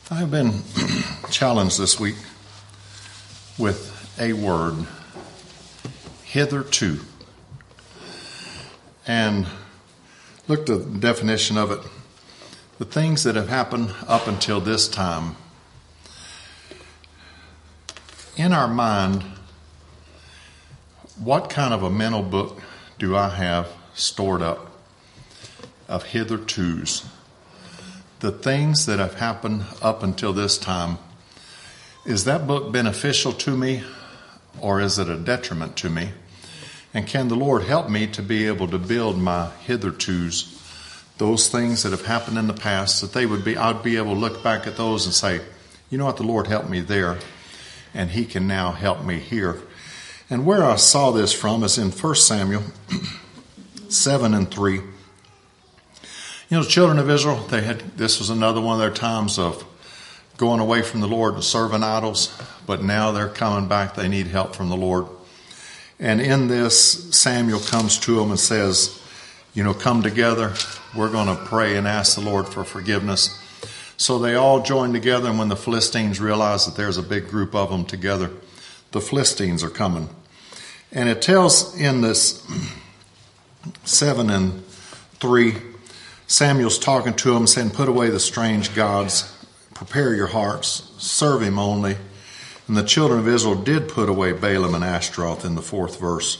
I have been challenged this week with a word, hitherto. And looked at the definition of it. The things that have happened up until this time. In our mind, what kind of a mental book do I have stored up of hitherto's? The things that have happened up until this time, is that book beneficial to me or is it a detriment to me? And can the Lord help me to be able to build my hitherto's, those things that have happened in the past, that I'd be able to look back at those and say, you know what, the Lord helped me there, and He can now help me here. And where I saw this from is in 1 Samuel 7:3. You know, the children of Israel, this was another one of their times of going away from the Lord and serving idols, but now they're coming back. They need help from the Lord. And in this, Samuel comes to them and says, come together. We're going to pray and ask the Lord for forgiveness. So they all join together, and when the Philistines realize that there's a big group of them together, the Philistines are coming. And it tells in this 7:3, Samuel's talking to them, saying, put away the strange gods, prepare your hearts, serve Him only. And the children of Israel did put away Balaam and Ashtaroth in the 4th verse.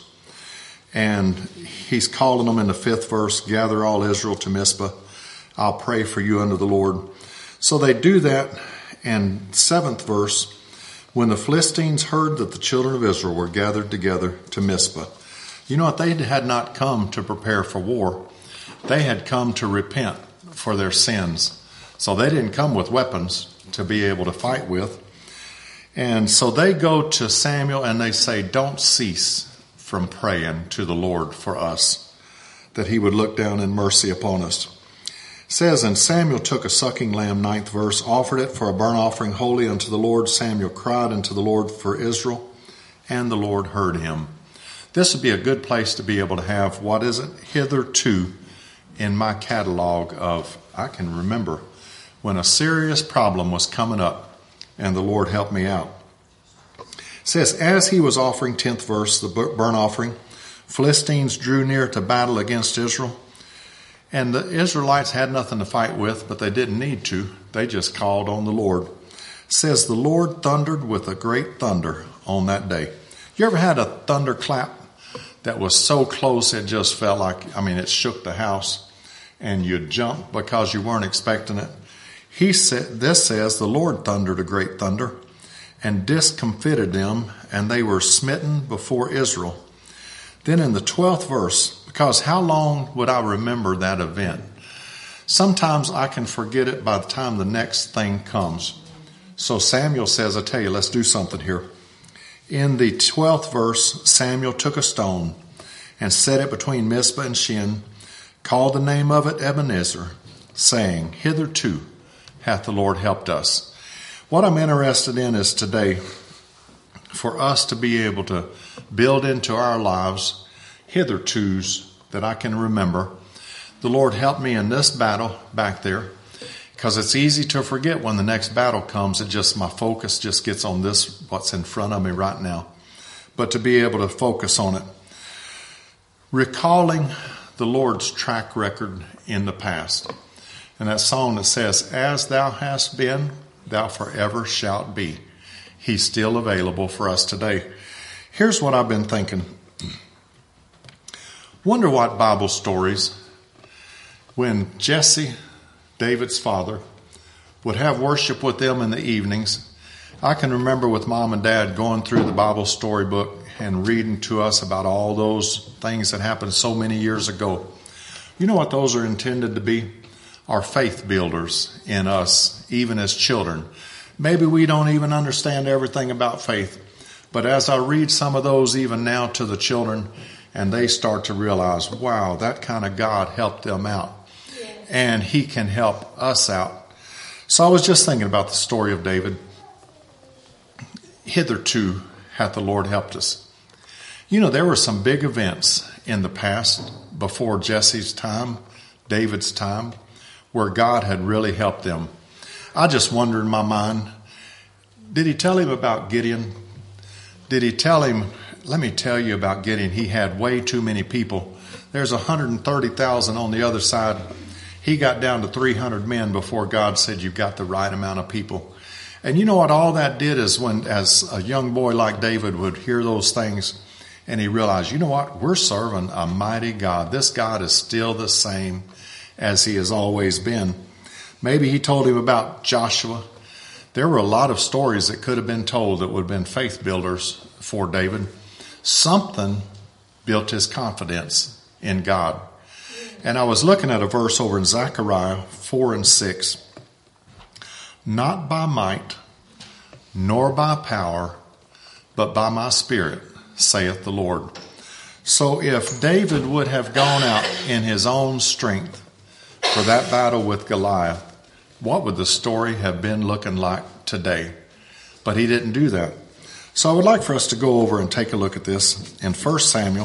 And he's calling them in the 5th verse, gather all Israel to Mizpah. I'll pray for you unto the Lord. So they do that. And 7th verse, when the Philistines heard that the children of Israel were gathered together to Mizpah. You know what? They had not come to prepare for war. They had come to repent for their sins. So they didn't come with weapons to be able to fight with. And so they go to Samuel and they say, don't cease from praying to the Lord for us, that He would look down in mercy upon us. It says, and Samuel took a sucking lamb, 9th verse, offered it for a burnt offering holy unto the Lord. Samuel cried unto the Lord for Israel, and the Lord heard him. This would be a good place to be able to have, what is it, hitherto, in my catalog of, I can remember when a serious problem was coming up and the Lord helped me out. It says, as he was offering, 10th verse, the burnt offering, Philistines drew near to battle against Israel. And the Israelites had nothing to fight with, but they didn't need to. They just called on the Lord. It says, the Lord thundered with a great thunder on that day. You ever had a thunderclap that was so close it just felt like, it shook the house? And you jumped because you weren't expecting it. This says, the Lord thundered a great thunder and discomfited them, and they were smitten before Israel. Then in the 12th verse, because how long would I remember that event? Sometimes I can forget it by the time the next thing comes. So Samuel says, I tell you, let's do something here. In the 12th verse, Samuel took a stone and set it between Mizpah and Shin, called the name of it Ebenezer, saying, hitherto hath the Lord helped us. What I'm interested in is today for us to be able to build into our lives hitherto's that I can remember. The Lord helped me in this battle back there, because it's easy to forget when the next battle comes. My focus just gets on this, what's in front of me right now. But to be able to focus on it. Recalling the Lord's track record in the past. And that song that says, as thou hast been, thou forever shalt be. He's still available for us today. Here's what I've been thinking. Wonder what Bible stories, when Jesse, David's father, would have worship with them in the evenings. I can remember with Mom and Dad going through the Bible storybook and reading to us about all those things that happened so many years ago. You know what those are intended to be? Our faith builders in us, even as children. Maybe we don't even understand everything about faith, but as I read some of those even now to the children, and they start to realize, wow, that kind of God helped them out. And He can help us out. So I was just thinking about the story of David. Hitherto hath the Lord helped us. There were some big events in the past, before Jesse's time, David's time, where God had really helped them. I just wonder in my mind, did he tell him about Gideon? Did he tell him, let me tell you about Gideon. He had way too many people. There's 130,000 on the other side. He got down to 300 men before God said, you've got the right amount of people. And you know what all that did is when, as a young boy like David would hear those things, and he realized, you know what, we're serving a mighty God. This God is still the same as he has always been. Maybe he told him about Joshua. There were a lot of stories that could have been told that would have been faith builders for David. Something built his confidence in God. And I was looking at a verse over in Zechariah 4:6. Not by might, nor by power, but by my spirit, saith the Lord. So if David would have gone out in his own strength for that battle with Goliath, what would the story have been looking like today? But he didn't do that. So I would like for us to go over and take a look at this in 1 Samuel,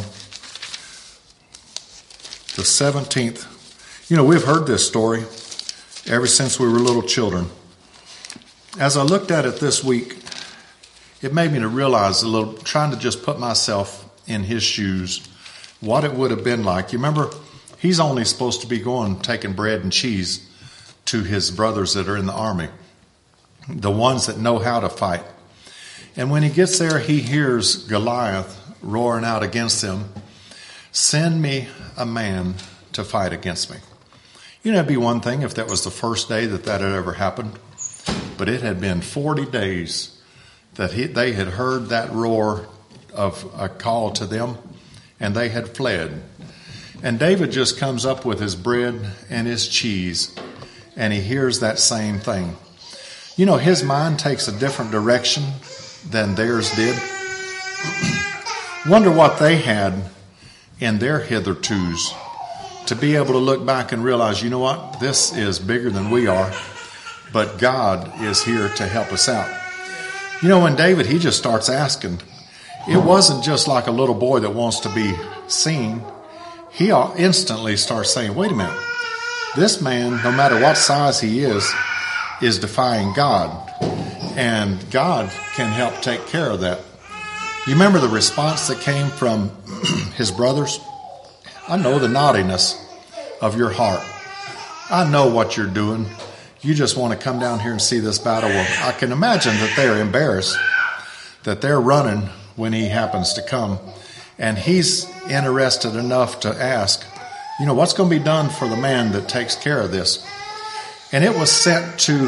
the 17th. You know, we've heard this story ever since we were little children. As I looked at it this week, it made me to realize a little, trying to just put myself in his shoes, what it would have been like. You remember, he's only supposed to be going, taking bread and cheese to his brothers that are in the army, the ones that know how to fight. And when he gets there, he hears Goliath roaring out against him, send me a man to fight against me. You know, it'd be one thing if that was the first day that had ever happened, but it had been 40 days that they had heard that roar of a call to them, and they had fled. And David just comes up with his bread and his cheese, and he hears that same thing. You know, his mind takes a different direction than theirs did. Wonder what they had in their hithertos to be able to look back and realize, you know what, this is bigger than we are, but God is here to help us out. You know, when David, he just starts asking, it wasn't just like a little boy that wants to be seen. He instantly starts saying, wait a minute, this man, no matter what size he is defying God. And God can help take care of that. You remember the response that came from his brothers? I know the naughtiness of your heart. I know what you're doing. You just want to come down here and see this battle. Well, I can imagine that they're embarrassed, that they're running when he happens to come. And he's interested enough to ask, you know, what's going to be done for the man that takes care of this? And it was sent to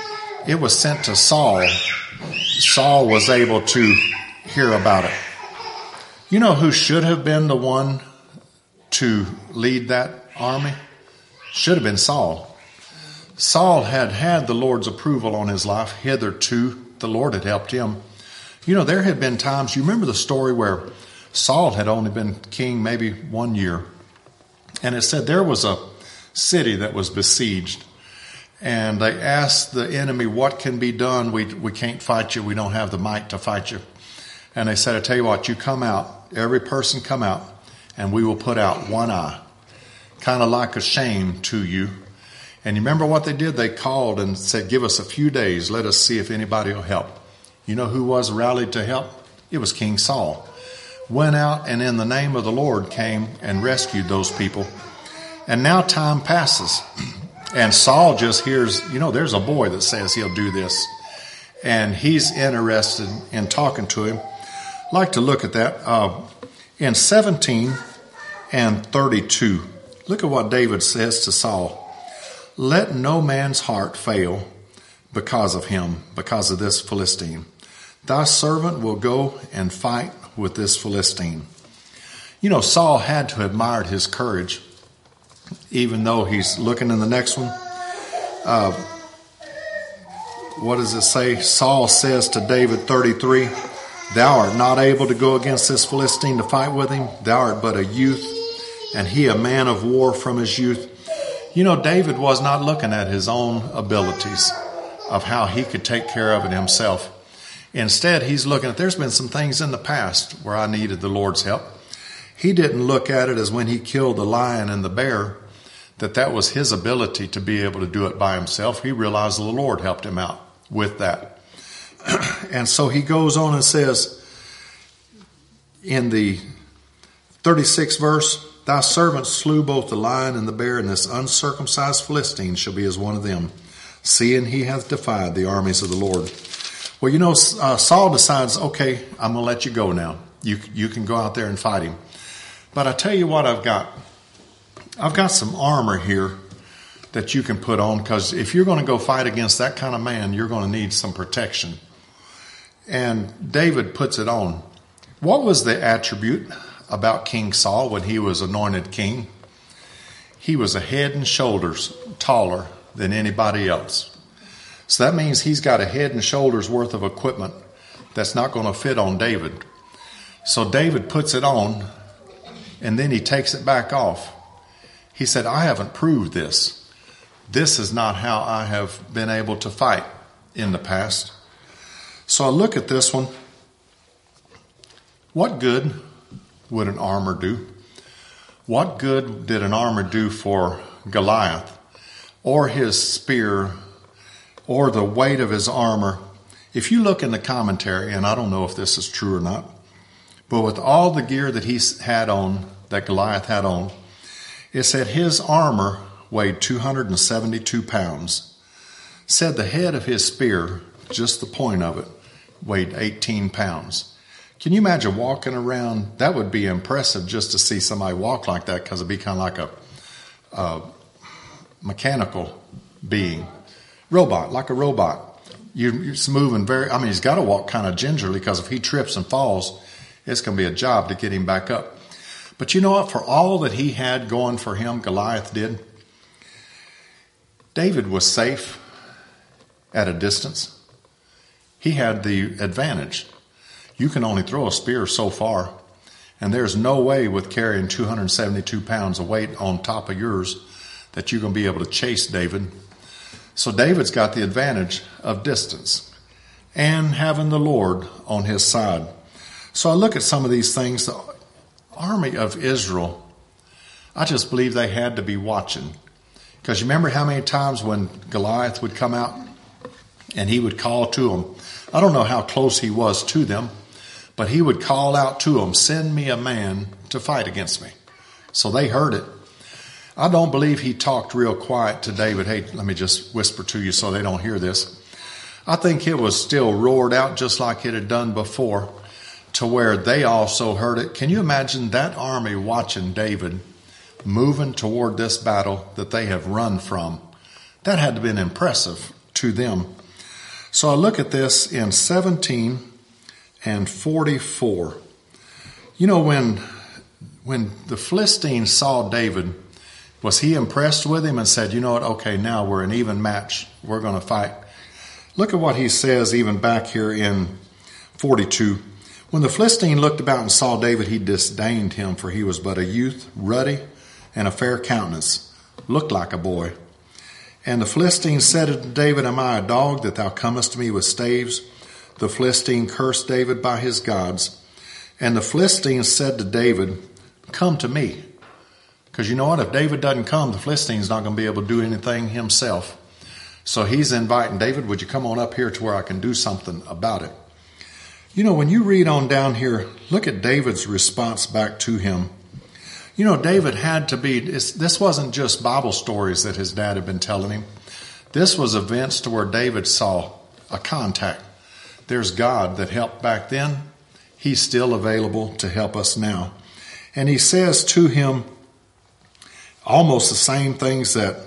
Saul. Saul was able to hear about it. You know who should have been the one to lead that army? Should have been Saul. Saul had the Lord's approval on his life. Hitherto, the Lord had helped him. You know, there had been times, you remember the story where Saul had only been king maybe 1 year. And it said there was a city that was besieged. And they asked the enemy, what can be done? We can't fight you. We don't have the might to fight you. And they said, I tell you what, you come out, every person come out, and we will put out one eye, kind of like a shame to you. And you remember what they did? They called and said, give us a few days. Let us see if anybody will help. You know who was rallied to help? It was King Saul. Went out and in the name of the Lord came and rescued those people. And now time passes. And Saul just hears, you know, there's a boy that says he'll do this. And he's interested in talking to him. I'd like to look at that. In 17 and 32, look at what David says to Saul. Let no man's heart fail because of him, because of this Philistine. Thy servant will go and fight with this Philistine. You know, Saul had to have admired his courage, even though he's looking in the next one. What does it say? Saul says to David, 33, thou art not able to go against this Philistine to fight with him. Thou art but a youth, and he a man of war from his youth. You know, David was not looking at his own abilities of how he could take care of it himself. Instead, he's looking at, there's been some things in the past where I needed the Lord's help. He didn't look at it as when he killed the lion and the bear, that was his ability to be able to do it by himself. He realized the Lord helped him out with that. And so he goes on and says in the 36th verse, thy servant slew both the lion and the bear, and this uncircumcised Philistine shall be as one of them, seeing he hath defied the armies of the Lord. Well, Saul decides, okay, I'm going to let you go now. You can go out there and fight him. But I tell you what I've got. I've got some armor here that you can put on, because if you're going to go fight against that kind of man, you're going to need some protection. And David puts it on. What was the attribute about King Saul when he was anointed king? He was a head and shoulders taller than anybody else. So that means he's got a head and shoulders worth of equipment that's not going to fit on David. So David puts it on, and then he takes it back off. He said, I haven't proved this. This is not how I have been able to fight in the past. So I look at this one. What good would an armor do? What good did an armor do for Goliath, or his spear, or the weight of his armor? If you look in the commentary, and I don't know if this is true or not, but with all the gear that he had on, that Goliath had on, it said his armor weighed 272 pounds. Said the head of his spear, just the point of it, weighed 18 pounds. Can you imagine walking around? That would be impressive just to see somebody walk like that, because it'd be kind of like a mechanical being. Robot, like a robot. He's moving he's got to walk kind of gingerly, because if he trips and falls, it's going to be a job to get him back up. But you know what? For all that he had going for him, Goliath did. David was safe at a distance. He had the advantage. You can only throw a spear so far, and there's no way with carrying 272 pounds of weight on top of yours that you're going to be able to chase David. So David's got the advantage of distance and having the Lord on his side. So I look at some of these things. The army of Israel, I just believe they had to be watching. Because you remember how many times when Goliath would come out and he would call to them. I don't know how close he was to them, but he would call out to them, send me a man to fight against me. So they heard it. I don't believe he talked real quiet to David. Hey, let me just whisper to you so they don't hear this. I think it was still roared out just like it had done before, to where they also heard it. Can you imagine that army watching David moving toward this battle that they have run from? That had to be impressive to them. So I look at this in 17 and 44. You know, when the Philistines saw David, was he impressed with him and said, you know what, okay, now we're an even match. We're going to fight. Look at what he says even back here in 42. When the Philistine looked about and saw David, he disdained him, for he was but a youth, ruddy, and a fair countenance, looked like a boy. And the Philistine said unto David, am I a dog that thou comest to me with staves? The Philistine cursed David by his gods. And the Philistine said to David, come to me. Because you know what? If David doesn't come, the Philistine's not going to be able to do anything himself. So he's inviting David, would you come on up here to where I can do something about it? You know, when you read on down here, look at David's response back to him. You know, David had to be, this wasn't just Bible stories that his dad had been telling him. This was events to where David saw a contact. There's God that helped back then. He's still available to help us now. And he says to him almost the same things that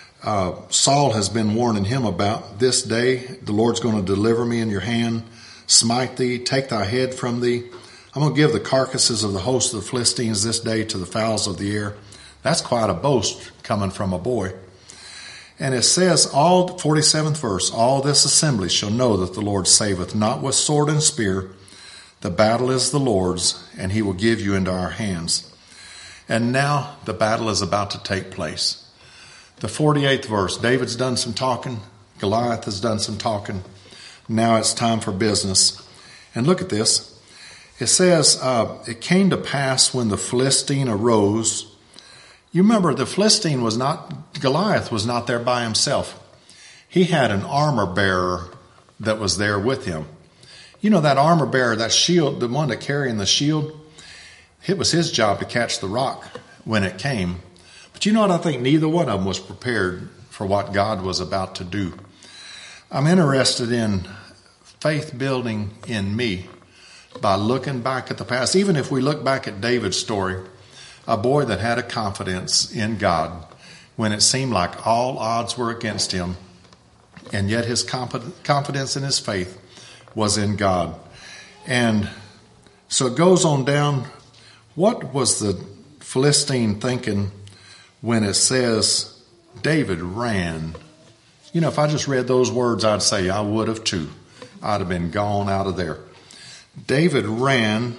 Saul has been warning him about. This day the Lord's going to deliver me in your hand, smite thee, take thy head from thee. I'm going to give the carcasses of the host of the Philistines this day to the fowls of the air. That's quite a boast coming from a boy. And it says, 47th verse, all this assembly shall know that the Lord saveth not with sword and spear. The battle is the Lord's, and he will give you into our hands. And now the battle is about to take place. The 48th verse, David's done some talking. Goliath has done some talking. Now it's time for business. And look at this. It says, it came to pass when the Philistine arose You remember Goliath was not there by himself. He had an armor bearer that was there with him. You know, that armor bearer, that shield, the one that carrying the shield, it was his job to catch the rock when it came. But you know what? I think neither one of them was prepared for what God was about to do. I'm interested in faith building in me by looking back at the past. Even if we look back at David's story, a boy that had a confidence in God when it seemed like all odds were against him, and yet his confidence in his faith was in God. And so it goes on down. What was the Philistine thinking when it says David ran? You know, if I just read those words, I'd say I would have too. I'd have been gone out of there. David ran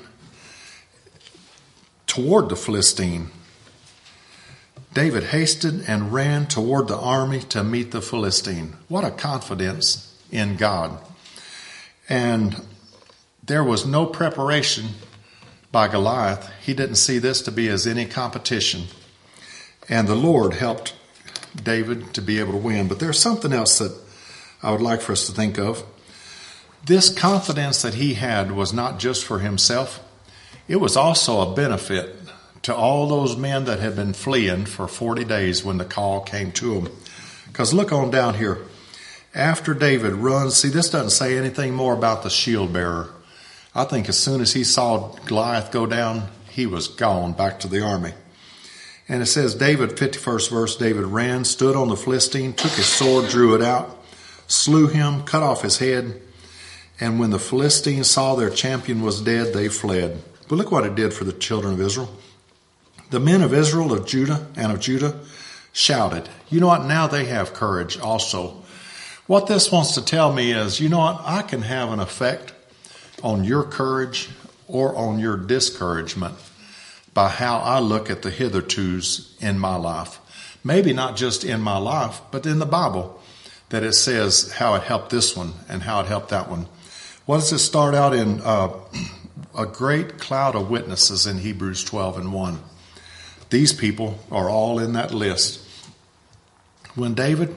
toward the Philistine. David hasted and ran toward the army to meet the Philistine. What a confidence in God. And there was no preparation by Goliath. He didn't see this to be as any competition. And the Lord helped David to be able to win. But there's something else that I would like for us to think of. This confidence that he had was not just for himself. It was also a benefit to all those men that had been fleeing for 40 days when the call came to them. Because look on down here. After David runs, see, this doesn't say anything more about the shield bearer. I think as soon as he saw Goliath go down, he was gone back to the army. And it says, David, 51st verse, David ran, stood on the Philistine, took his sword, drew it out, slew him, cut off his head. And when the Philistines saw their champion was dead, they fled. But look what it did for the children of Israel. The men of Israel, of Judah shouted. You know what? Now they have courage also. What this wants to tell me is, you know what? I can have an effect on your courage or on your discouragement by how I look at the hithertos in my life. Maybe not just in my life, but in the Bible, that it says how it helped this one and how it helped that one. What does it start out in? A great cloud of witnesses in Hebrews 12:1. These people are all in that list. When David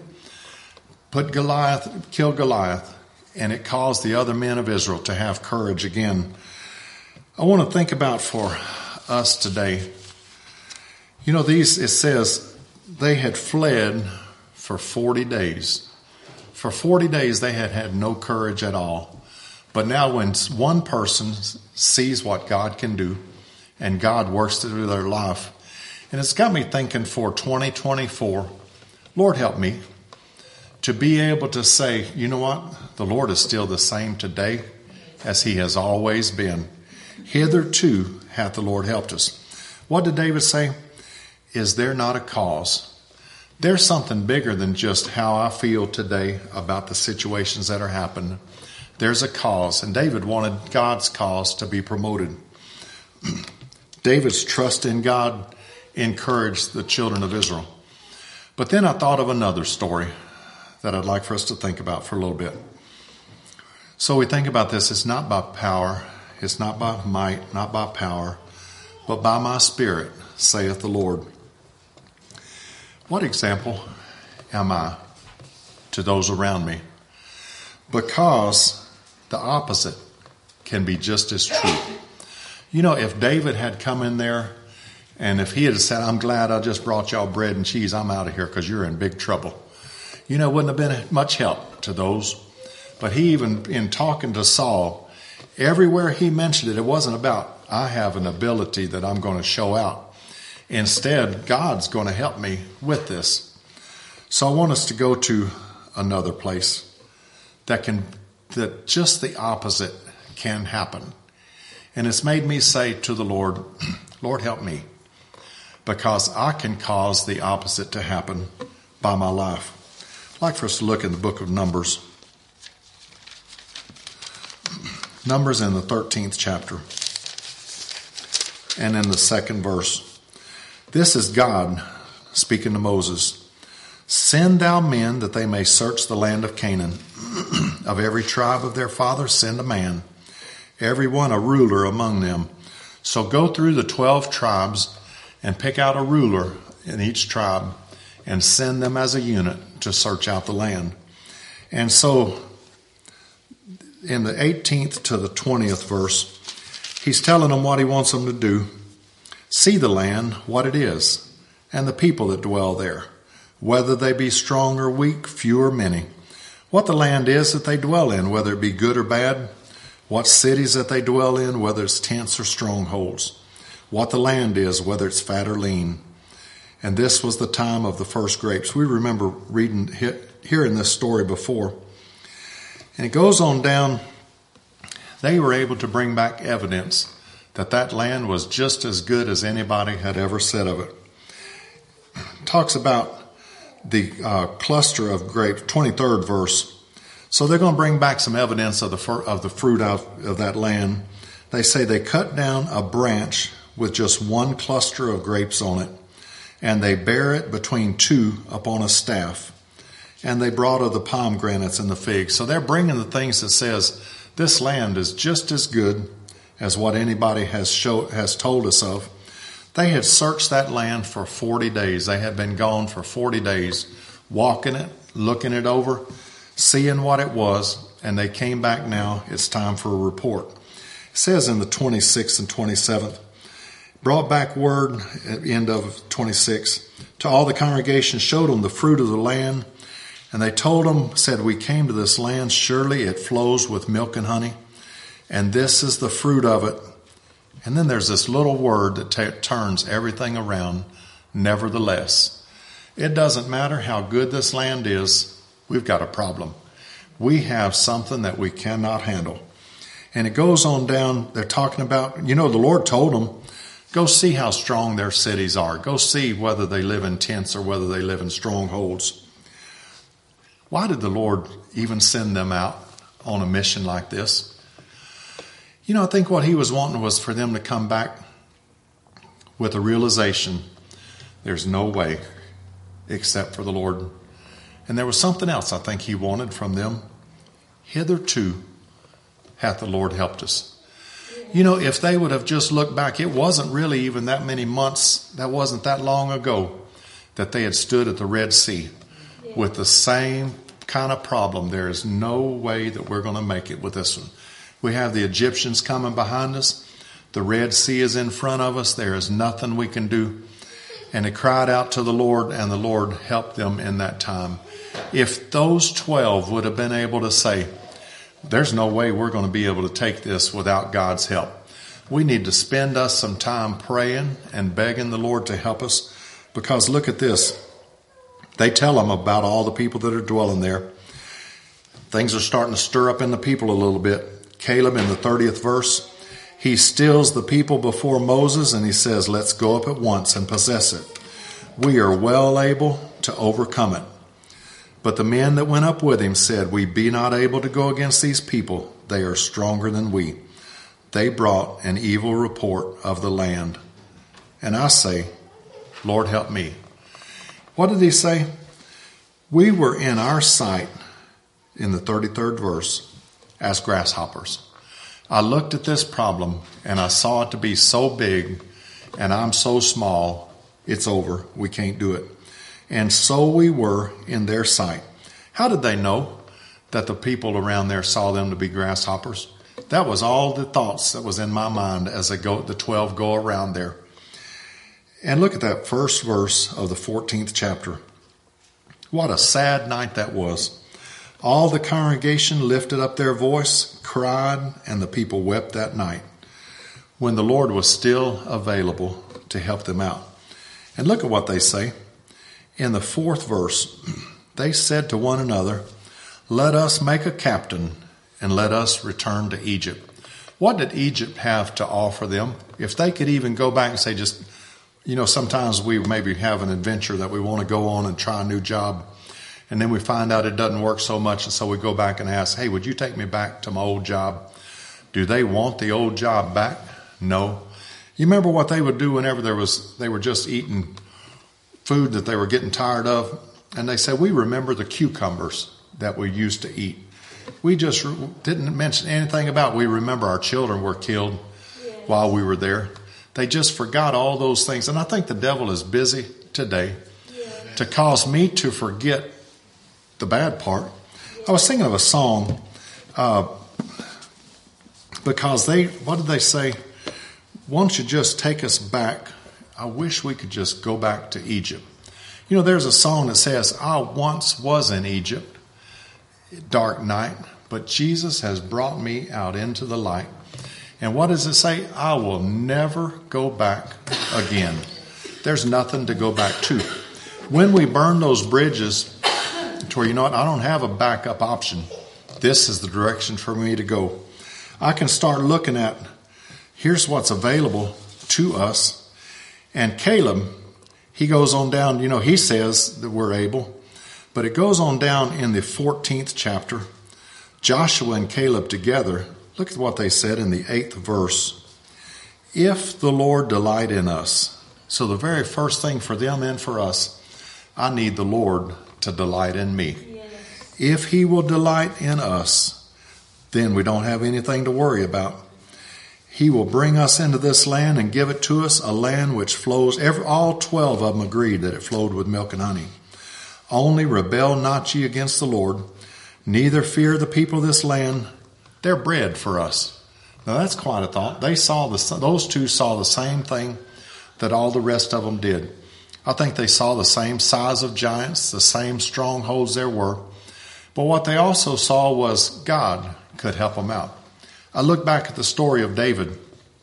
killed Goliath, and it caused the other men of Israel to have courage again, I want to think about for us today. You know, it says they had fled for 40 days. For 40 days they had had no courage at all. But now when one person sees what God can do and God works through their life, and it's got me thinking for 2024, Lord help me to be able to say, you know what? The Lord is still the same today as he has always been. Hitherto hath the Lord helped us. What did David say? Is there not a cause? There's something bigger than just how I feel today about the situations that are happening. There's a cause, and David wanted God's cause to be promoted. David's trust in God encouraged the children of Israel. But then I thought of another story that I'd like for us to think about for a little bit. So we think about this. It's not by power, it's not by might, not by power, but by my Spirit, saith the Lord. What example am I to those around me? Because the opposite can be just as true. You know, if David had come in there and if he had said, I'm glad I just brought y'all bread and cheese, I'm out of here because you're in big trouble. You know, it wouldn't have been much help to those. But he even, in talking to Saul, everywhere he mentioned it, it wasn't about, I have an ability that I'm going to show out. Instead, God's going to help me with this. So I want us to go to another place that just the opposite can happen. And it's made me say to the Lord, Lord, help me, because I can cause the opposite to happen by my life. I'd like for us to look in the book of Numbers. Numbers in the 13th chapter and in the 2nd verse. This is God speaking to Moses. Send thou men that they may search the land of Canaan. Of every tribe of their fathers send a man, every one a ruler among them. So go through the 12 tribes and pick out a ruler in each tribe and send them as a unit to search out the land. And so in the 18th to the 20th verse, he's telling them what he wants them to do. See the land, what it is, and the people that dwell there, whether they be strong or weak, few or many. What the land is that they dwell in, whether it be good or bad. What cities that they dwell in, whether it's tents or strongholds. What the land is, whether it's fat or lean. And this was the time of the first grapes. We remember hearing this story before. And it goes on down. They were able to bring back evidence that that land was just as good as anybody had ever said of it. It talks about the cluster of grapes, 23rd verse. So they're going to bring back some evidence of the fruit of that land. They say they cut down a branch with just one cluster of grapes on it, and they bear it between two upon a staff. And they brought of the pomegranates and the figs. So they're bringing the things that says this land is just as good as what anybody has told us of. They had searched that land for 40 days. They had been gone for 40 days, walking it, looking it over, seeing what it was, and they came back now. It's time for a report. It says in the 26th and 27th, brought back word at the end of 26, to all the congregation, showed them the fruit of the land. And they told them, said, we came to this land, surely it flows with milk and honey. And this is the fruit of it. And then there's this little word that turns everything around, nevertheless. It doesn't matter how good this land is, we've got a problem. We have something that we cannot handle. And it goes on down, they're talking about, the Lord told them, go see how strong their cities are. Go see whether they live in tents or whether they live in strongholds. Why did the Lord even send them out on a mission like this? I think what he was wanting was for them to come back with a realization there's no way except for the Lord. And there was something else I think he wanted from them. Hitherto hath the Lord helped us. If they would have just looked back, it wasn't really even that many months, that wasn't that long ago that they had stood at the Red Sea with the same kind of problem. There is no way that we're going to make it with this one. We have the Egyptians coming behind us. The Red Sea is in front of us. There is nothing we can do. And they cried out to the Lord, and the Lord helped them in that time. If those 12 would have been able to say, there's no way we're going to be able to take this without God's help. We need to spend us some time praying and begging the Lord to help us. Because look at this. They tell them about all the people that are dwelling there. Things are starting to stir up in the people a little bit. Caleb in the 30th verse, he stills the people before Moses and he says, let's go up at once and possess it. We are well able to overcome it. But the men that went up with him said, we be not able to go against these people. They are stronger than we. They brought an evil report of the land. And I say, Lord, help me. What did he say? We were in our sight, in the 33rd verse, as grasshoppers. I looked at this problem and I saw it to be so big and I'm so small, it's over. We can't do it. And so we were in their sight. How did they know that the people around there saw them to be grasshoppers? That was all the thoughts that was in my mind as the 12 go around there. And look at that first verse of the 14th chapter. What a sad night that was. All the congregation lifted up their voice, cried, and the people wept that night, when the Lord was still available to help them out. And look at what they say. In the 4th verse, they said to one another, let us make a captain and let us return to Egypt. What did Egypt have to offer them? If they could even go back and say sometimes we maybe have an adventure that we want to go on and try a new job. And then we find out it doesn't work so much. And so we go back and ask, hey, would you take me back to my old job? Do they want the old job back? No. You remember what they would do whenever they were just eating food that they were getting tired of? And they said, we remember the cucumbers that we used to eat. We just didn't mention anything about we remember our children were killed while we were there. They just forgot all those things. And I think the devil is busy today to cause me to forget the bad part. I was thinking of a song because what did they say? Won't you just take us back? I wish we could just go back to Egypt. You know, there's a song that says, I once was in Egypt, dark night, but Jesus has brought me out into the light. And what does it say? I will never go back again. There's nothing to go back to. When we burn those bridges to where, you know what, I don't have a backup option. This is the direction for me to go. I can start looking at, here's what's available to us. And Caleb, he goes on down, you know, he says that we're able. But it goes on down in the 14th chapter. Joshua and Caleb together, look at what they said in the 8th verse. If the Lord delight in us. So the very first thing for them and for us, I need the Lord to delight in me. Yes. If he will delight in us, then we don't have anything to worry about. He will bring us into this land and give it to us, a land which flows, all 12 of them agreed that it flowed with milk and honey. Only rebel not ye against the Lord, neither fear the people of this land. They're bread for us. Now that's quite a thought. Those two saw the same thing that all the rest of them did. I think they saw the same size of giants, the same strongholds there were. But what they also saw was God could help them out. I look back at the story of David.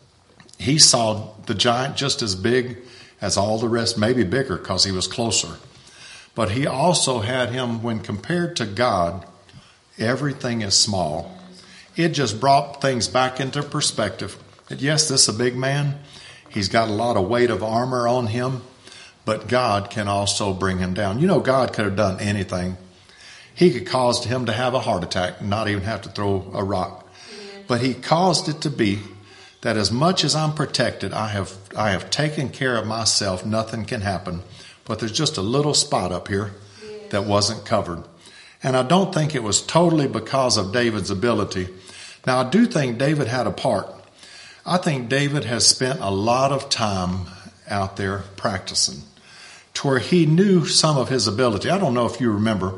He saw the giant just as big as all the rest, maybe bigger because he was closer. But he also had him, when compared to God, everything is small. It just brought things back into perspective. That yes, this is a big man. He's got a lot of weight of armor on him. But God can also bring him down. You know, God could have done anything. He could cause him to have a heart attack and not even have to throw a rock. But he caused it to be that as much as I'm protected, I have taken care of myself. Nothing can happen. But there's just a little spot up here that wasn't covered. And I don't think it was totally because of David's ability. Now, I do think David had a part. I think David has spent a lot of time out there practicing to where he knew some of his ability. I don't know if you remember,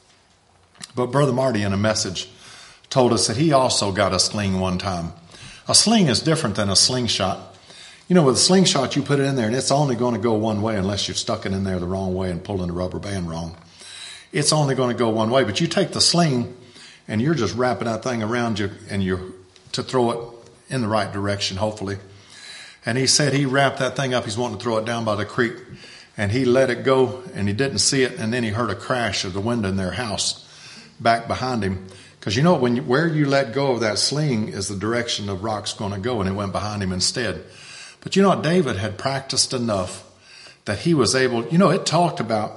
but Brother Marty in a message told us that he also got a sling one time. A sling is different than a slingshot. You know, with a slingshot, you put it in there and it's only going to go one way unless you've stuck it in there the wrong way and pulling the rubber band wrong. It's only going to go one way. But you take the sling and you're just wrapping that thing around you and you're to throw it in the right direction, hopefully. And he said he wrapped that thing up. He's wanting to throw it down by the creek. And he let it go and he didn't see it. And then he heard a crash of the window in their house back behind him. Because you know, where you let go of that sling is the direction the rock's going to go, and it went behind him instead. But you know what? David had practiced enough that he was able, you know, it talked about,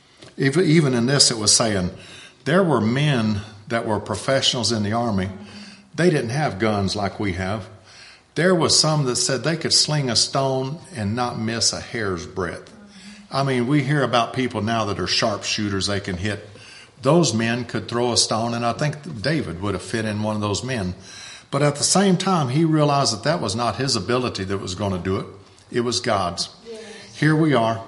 even in this, it was saying, there were men that were professionals in the army. They didn't have guns like we have. There was some that said they could sling a stone and not miss a hair's breadth. I mean, we hear about people now that are sharpshooters, they can hit. Those men could throw a stone, and I think David would have fit in one of those men. But at the same time, he realized that that was not his ability that was going to do it. It was God's. Yes. Here we are,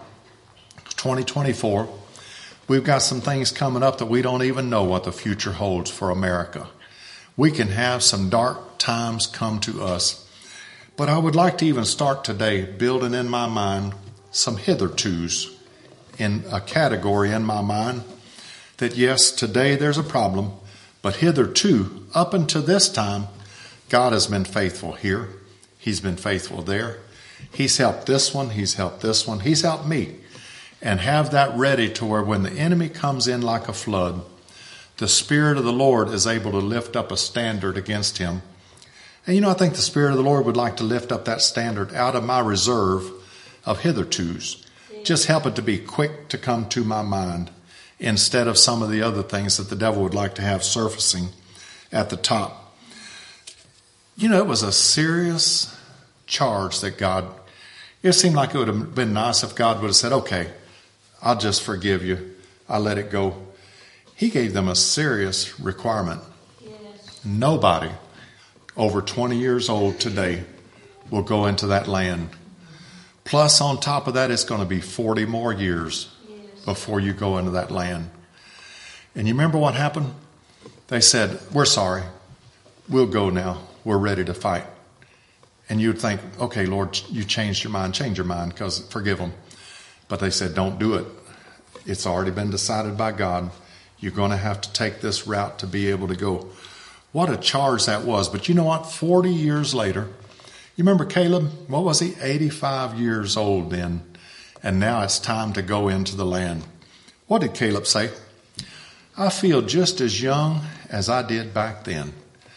2024. We've got some things coming up that we don't even know what the future holds for America. We can have some dark times come to us. But I would like to even start today building in my mind some hithertos in a category in my mind. That yes, today there's a problem, but hitherto, up until this time, God has been faithful here. He's been faithful there. He's helped this one. He's helped this one. He's helped me. And have that ready to where when the enemy comes in like a flood, the Spirit of the Lord is able to lift up a standard against him. And you know, I think the Spirit of the Lord would like to lift up that standard out of my reserve of hithertos. Just help it to be quick to come to my mind, instead of some of the other things that the devil would like to have surfacing at the top. You know, it was a serious charge that God, it seemed like it would have been nice if God would have said, okay, I'll just forgive you. I'll let it go. He gave them a serious requirement. Yes. Nobody over 20 years old today will go into that land. Plus, on top of that, it's going to be 40 more years before you go into that land. And you remember what happened? They said, we're sorry. We'll go now. We're ready to fight. And you'd think, okay, Lord, you changed your mind. Change your mind, because forgive them. But they said, don't do it. It's already been decided by God. You're going to have to take this route to be able to go. What a charge that was. But you know what? 40 years later, you remember Caleb? What was he? 85 years old then. And now it's time to go into the land. What did Caleb say? I feel just as young as I did back then.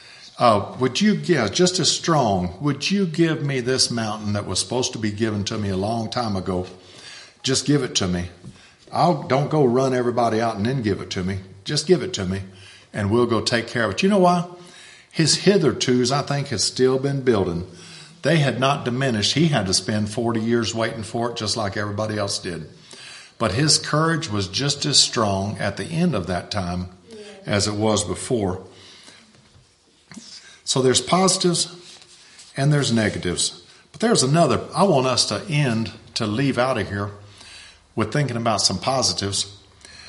Just as strong. Would you give me this mountain that was supposed to be given to me a long time ago? Just give it to me. Don't go run everybody out and then give it to me. Just give it to me, and we'll go take care of it. You know why? His hithertos, I think, has still been building. They had not diminished. He had to spend 40 years waiting for it, just like everybody else did. But his courage was just as strong at the end of that time as it was before. So there's positives and there's negatives. But there's another. I want us to leave out of here with thinking about some positives.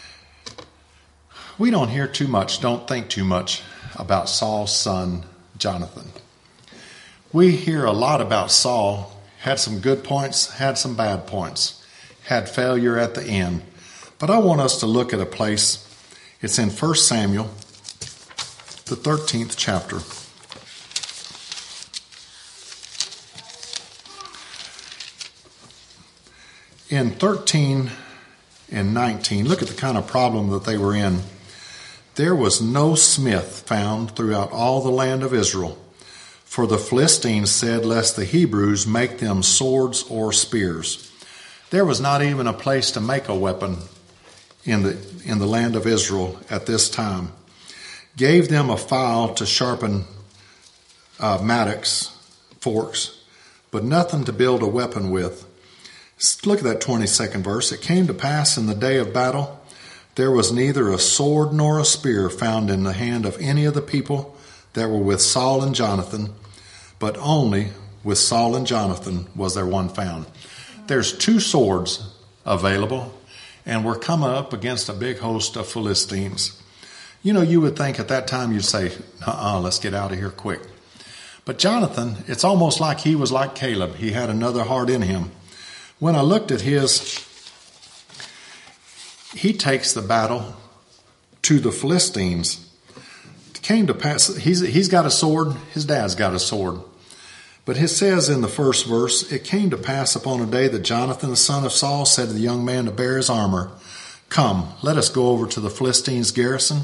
We don't think too much about Saul's son, Jonathan. We hear a lot about Saul. Had some good points, had some bad points, had failure at the end. But I want us to look at a place. It's in 1 Samuel, the 13th chapter. In 13 and 19, look at the kind of problem that they were in. There was no smith found throughout all the land of Israel, for the Philistines said, lest the Hebrews make them swords or spears. There was not even a place to make a weapon in the land of Israel at this time. Gave them a file to sharpen mattocks, forks, but nothing to build a weapon with. Look at that 22nd verse. It came to pass in the day of battle, there was neither a sword nor a spear found in the hand of any of the people that were with Saul and Jonathan, but only with Saul and Jonathan was there one found. There's 2 swords available, and we're coming up against a big host of Philistines. You know, you would think at that time you'd say, let's get out of here quick. But Jonathan, it's almost like he was like Caleb. He had another heart in him. When I looked at he takes the battle to the Philistines. It came to pass, he's got a sword, his dad's got a sword. But it says in the first verse, it came to pass upon a day that Jonathan, the son of Saul, said to the young man to bear his armor, come, let us go over to the Philistines' garrison.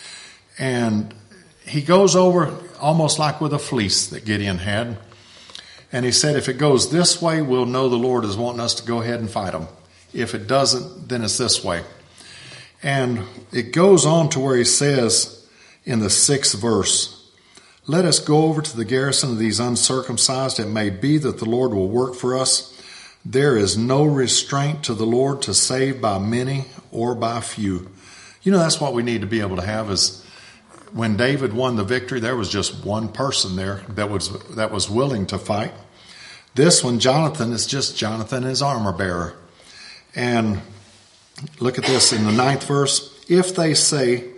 And he goes over almost like with a fleece that Gideon had. And he said, if it goes this way, we'll know the Lord is wanting us to go ahead and fight them. If it doesn't, then it's this way. And it goes on to where he says in the 6th verse, let us go over to the garrison of these uncircumcised. It may be that the Lord will work for us. There is no restraint to the Lord to save by many or by few. You know, that's what we need to be able to have is when David won the victory, there was just one person there that was willing to fight. This one, Jonathan, is just Jonathan, his armor bearer. And look at this in the 9th verse. If they say,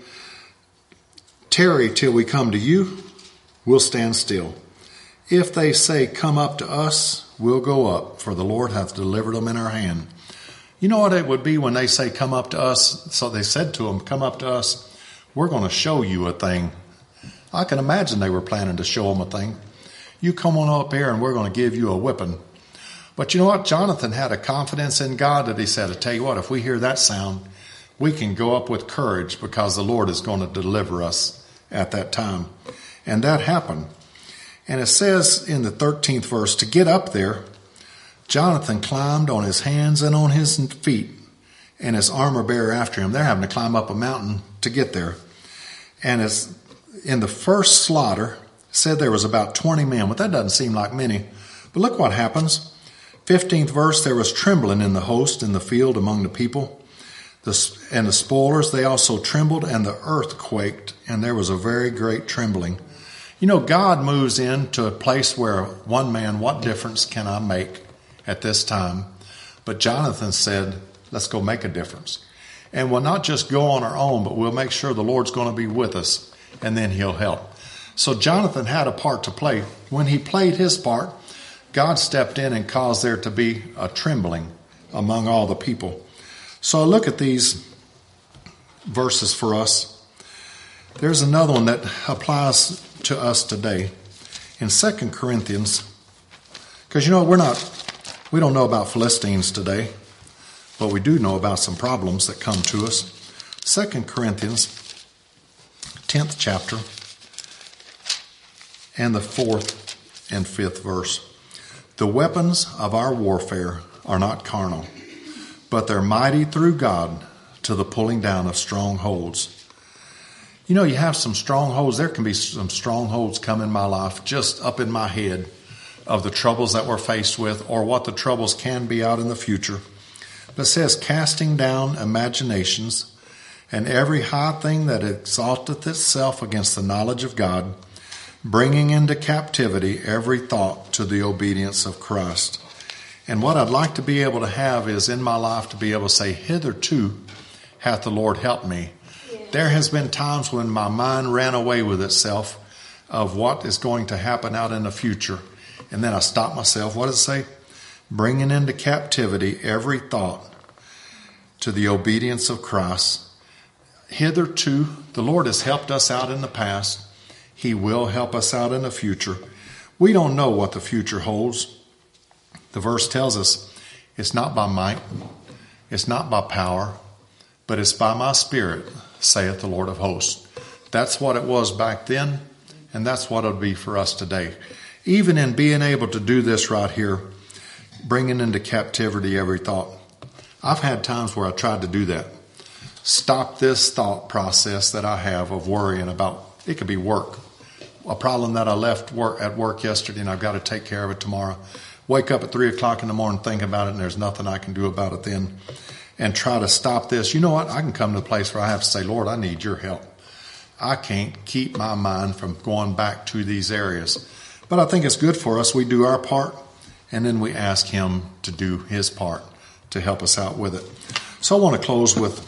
tarry till we come to you, we'll stand still. If they say, come up to us, we'll go up, for the Lord hath delivered them in our hand. You know what it would be when they say, come up to us? So they said to him, come up to us. We're going to show you a thing. I can imagine they were planning to show him a thing. You come on up here and we're going to give you a whipping. But you know what? Jonathan had a confidence in God that he said, I tell you what, if we hear that sound, we can go up with courage because the Lord is going to deliver us at that time. And that happened. And it says in the 13th verse, to get up there, Jonathan climbed on his hands and on his feet, and his armor bearer after him. They're having to climb up a mountain to get there. And it's in the first slaughter, said there was about 20 men. But that doesn't seem like many. But look what happens. 15th verse, there was trembling in the host in the field among the people. And the spoilers, they also trembled, and the earth quaked, and there was a very great trembling. You know, God moves into a place where one man, what difference can I make at this time. But Jonathan said, let's go make a difference. And we'll not just go on our own, but we'll make sure the Lord's going to be with us, and then he'll help. So Jonathan had a part to play. When he played his part, God stepped in and caused there to be a trembling among all the people. So I look at these verses for us. There's another one that applies to us today in 2 Corinthians. Because we don't know about Philistines today, but we do know about some problems that come to us. 2 Corinthians, 10th chapter, and the 4th and 5th verse. The weapons of our warfare are not carnal, but they're mighty through God to the pulling down of strongholds. You have some strongholds. There can be some strongholds come in my life, just up in my head, of the troubles that we're faced with, or what the troubles can be out in the future. But it says, casting down imaginations and every high thing that exalteth itself against the knowledge of God, bringing into captivity every thought to the obedience of Christ. And what I'd like to be able to have is in my life to be able to say, hitherto hath the Lord helped me. Yeah. There has been times when my mind ran away with itself of what is going to happen out in the future. And then I stopped myself. What does it say? Bringing into captivity every thought to the obedience of Christ. Hitherto, the Lord has helped us out in the past. He will help us out in the future. We don't know what the future holds. The verse tells us it's not by might, it's not by power, but it's by my Spirit, saith the Lord of hosts. That's what it was back then, and that's what it'll be for us today. Even in being able to do this right here, bringing into captivity every thought. I've had times where I tried to do that. Stop this thought process that I have of worrying about, it could be work. A problem that I left at work yesterday and I've got to take care of it tomorrow. Wake up at 3 o'clock in the morning, think about it, and there's nothing I can do about it then. And try to stop this. You know what? I can come to a place where I have to say, Lord, I need your help. I can't keep my mind from going back to these areas. But I think it's good for us. We do our part, and then we ask him to do his part to help us out with it. So I want to close with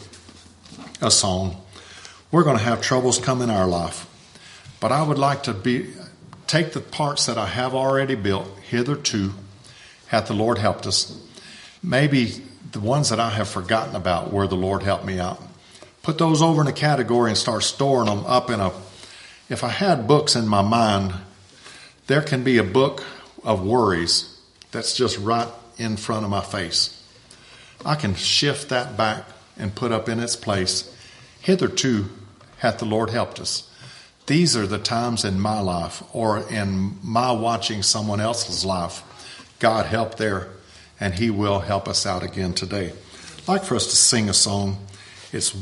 a song. We're going to have troubles come in our life. But I would like to take the parts that I have already built, hitherto hath the Lord helped us. Maybe the ones that I have forgotten about where the Lord helped me out. Put those over in a category and start storing them up if I had books in my mind, there can be a book of worries that's just right in front of my face. I can shift that back and put up in its place, hitherto hath the Lord helped us. These are the times in my life or in my watching someone else's life. God helped there, and he will help us out again today. I'd like for us to sing a song. It's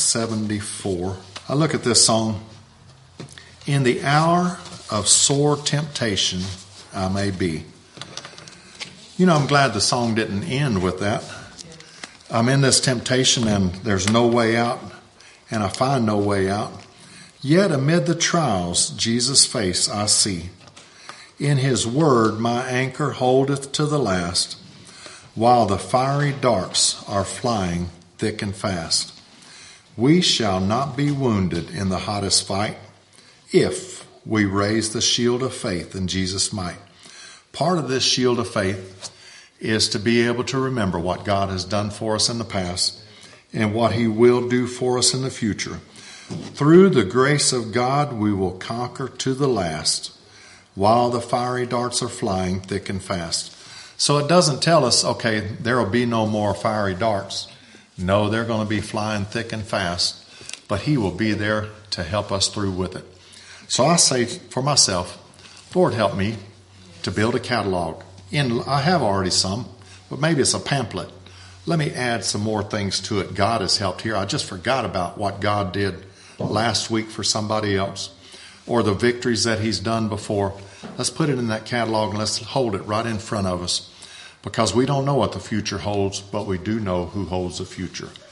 174. I look at this song. In the hour of sore temptation, I may be. I'm glad the song didn't end with that. I'm in this temptation and there's no way out, and I find no way out. Yet amid the trials, Jesus' face I see. In his word my anchor holdeth to the last, while the fiery darts are flying thick and fast. We shall not be wounded in the hottest fight, if we raise the shield of faith in Jesus' might. Part of this shield of faith is to be able to remember what God has done for us in the past and what he will do for us in the future. Through the grace of God, we will conquer to the last, while the fiery darts are flying thick and fast. So it doesn't tell us, okay, there will be no more fiery darts. No, they're going to be flying thick and fast, but he will be there to help us through with it. So I say for myself, Lord, help me to build a catalog. I have already some, but maybe it's a pamphlet. Let me add some more things to it. God has helped here. I just forgot about what God did last week for somebody else, or the victories that he's done before. Let's put it in that catalog and let's hold it right in front of us, because we don't know what the future holds, but we do know who holds the future.